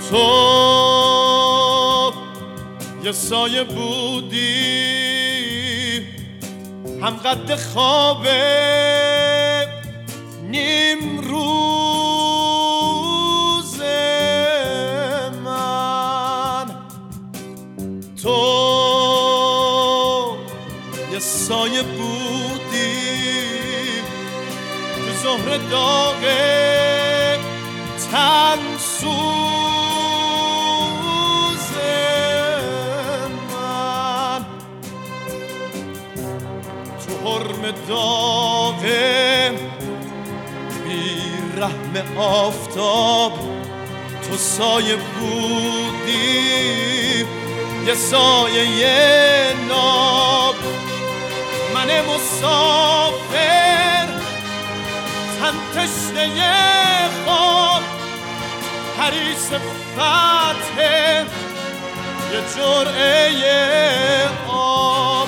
تو یه سایه بودی هم قد خواب نیم روز من. تو یه سایه بودی تو ظهر داغ تن سوز من. تو حرم داغ بی رحم آفتاب تو سایه بودی یه سایه ناب. من مسافر تن تشنه خواب حریص فتح یه جرعه آب.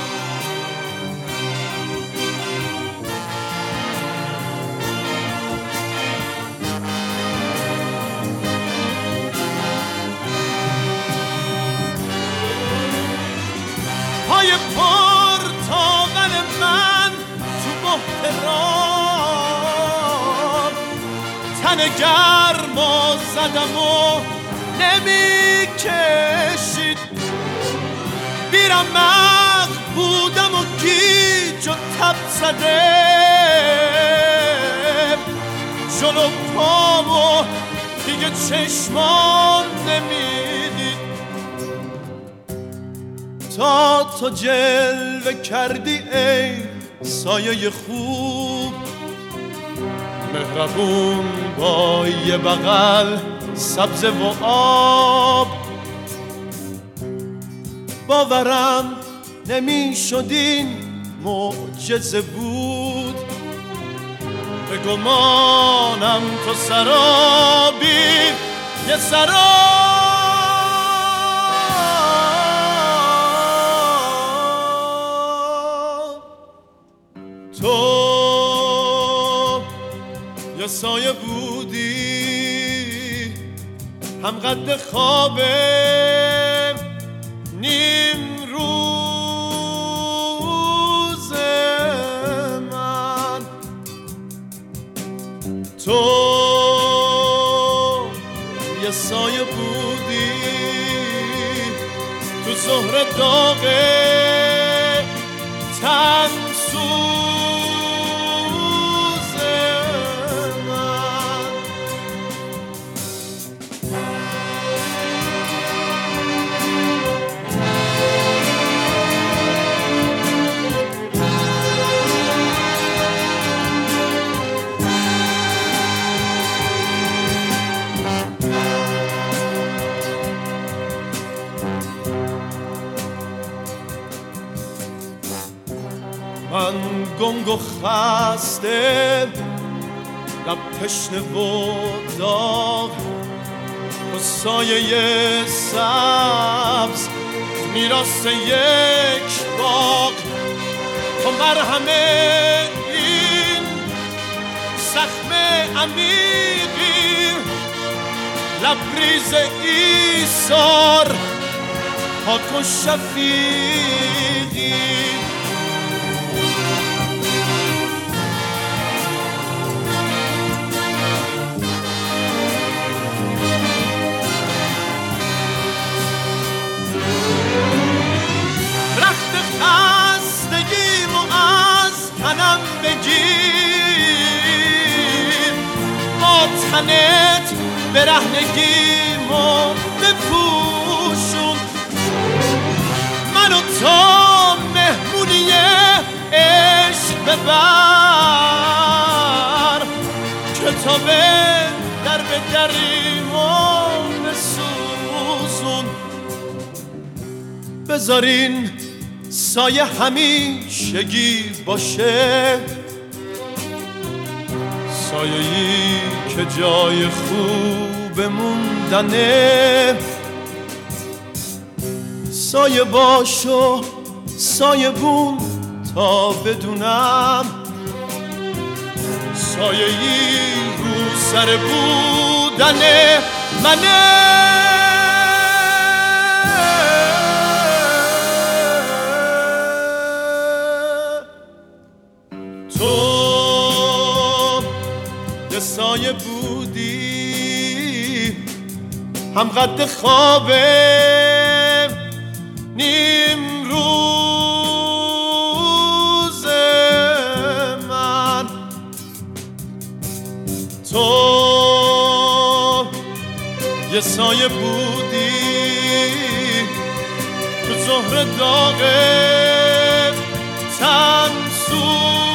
پای پرتاقل من تو بحران تن گرما زدم و نمی کشید. بیرمق بودم و گیج و تب زده جلو پامو دیگه چشمان نمیدید. تا تو جلوه کردی ای سایه خوب مهربون با یه بغل سبز و آب. باورم نمی شد این معجزه بود به گمانم تو سرابی یه سراب. تو یه سایه بودی هم قد خواب نیم روز من. تو یه سایه بودی تو ظهر داغ تن سوز من گنگ و خسته لب تشنه و داغ و سایه سبز میراث یک باغ. تو مرهم این زخم عمیقی لبریز ایثار پاک و شفیقی. خستگیم و از تنم بگیر با تنت برهنگیمو بپوشون. منو تا مهمونی عشق ببر کتاب در به دریمو بسوزون. بذارین سایه همیشگی باشه سایه‌ای که جای خوب موندنه. سایه باشو سایه بون تا بدونم سایه‌ای رو سر بودن منه. تو یه سایه بودی هم قد خواب نیم روز من، تو یه سایه بودی تو ظهر داغ تن سوز